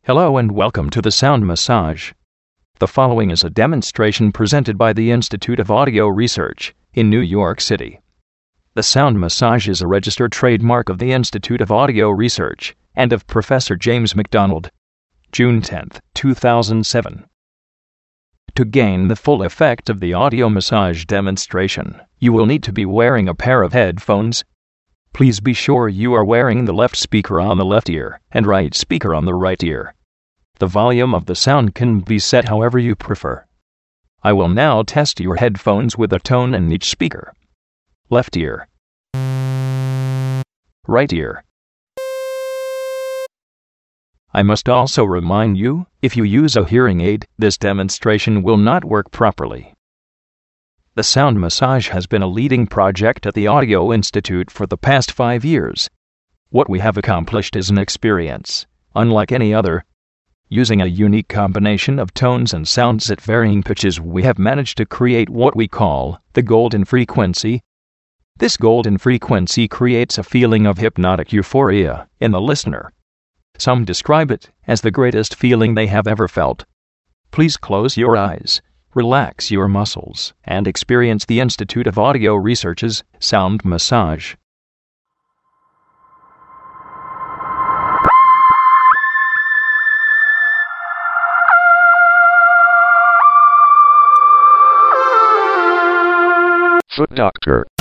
Hello and welcome to the Sound Massage. The following is a demonstration presented by the Institute of Audio Research in New York City. The Sound Massage is a registered trademark of the Institute of Audio Research and of Professor James McDonald. June 10, 2007. To gain the full effect of the audio massage demonstration, you will need to be wearing a pair of headphones. Please be sure you are wearing the left speaker on the left ear and right speaker on the right ear. The volume of the sound can be set however you prefer. I will now test your headphones with a tone in each speaker. Left ear. Right ear. I must also remind you, if you use a hearing aid, this demonstration will not work properly. The Sound Massage has been a leading project at the Audio Institute for the past 5 years. What we have accomplished is an experience unlike any other. Using a unique combination of tones and sounds at varying pitches, we have managed to create what we call the golden frequency. This golden frequency creates a feeling of hypnotic euphoria in the listener. Some describe it as the greatest feeling they have ever felt. Please close your eyes, relax your muscles, and experience the Institute of Audio Research's Sound Massage. Foot Doctor.